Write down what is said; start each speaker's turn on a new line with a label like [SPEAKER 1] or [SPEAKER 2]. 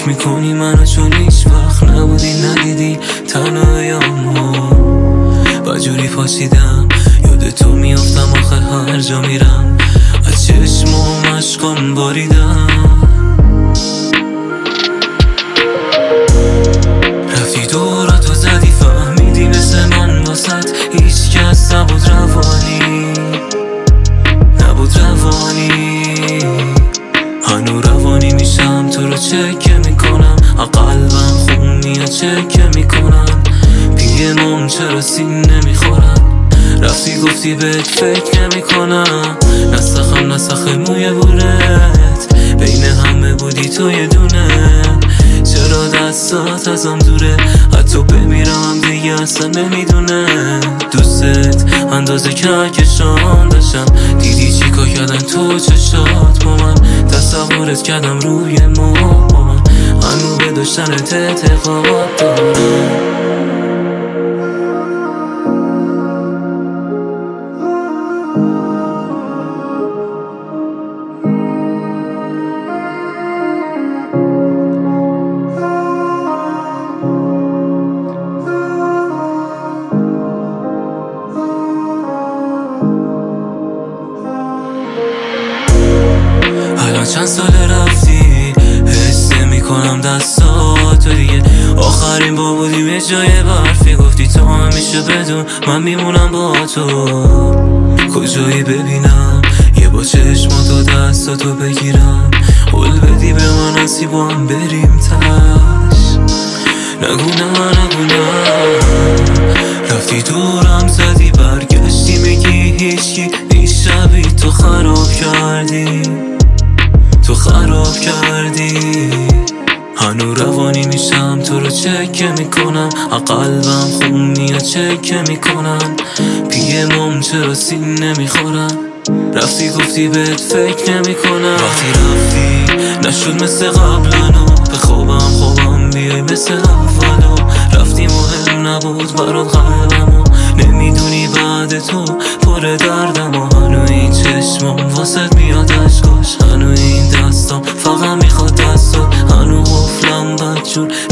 [SPEAKER 1] میکنی منو چون هیچ وقت نبودی ندیدی تنهاییامو و جوری پاشیدم یاد تو میافتم آخه هر جا میرم از چشم و مشکام باریدم رفتی دوراتو زدی فهمیدی مثل من واسد هیچ کس نبود روانی هنو روانی میشم تو رو چکه میکنم قلبم خون میاد چکه میکنم پیمون چرا سین نمیخورم رفتی گفتی بهت فکر نمیکنم نسخ موی بورت بین همه بودی تو یه دونه چرا دستات ازم دوره حتی بمیرم دیگه اصلا نمیدونه دوست اندازه کهکشان داشتم دیدی چیکار کردن تو چشات با من تصورت کردم روی ما هنو به داشتنت اعتقاد دارم چند سال رفتی حس نمی‌کنم دستاتو دیگه آخرین با بودیم یه جای برفی گفتی تو همیشه بدون من میمونم با تو کجایی ببینم یه با چشماتو دستاتو بگیرم قول بدی به من هستی با هم بریم تش نگو نه رفتی دورم زدی برگشتی میگی هیچکی دیشبی تو خراب کردی هنو روانی میشم تو رو چکه میکنم قلبم خون میاد چکه میکنم پیمون چرا سین نمیخورم رفتی گفتی بهت فکر نمیکنم وقتی رفتی نشد مثل قبلنو به خوابم بیای مثل اولو رفتی مهم نبود برات قلبمو نمیدونی بعد تو پر دردم و هنو این چشمم واسد میاد اشکاش هنو این دستم فقط میخواد دستات هنو قفلم بدجور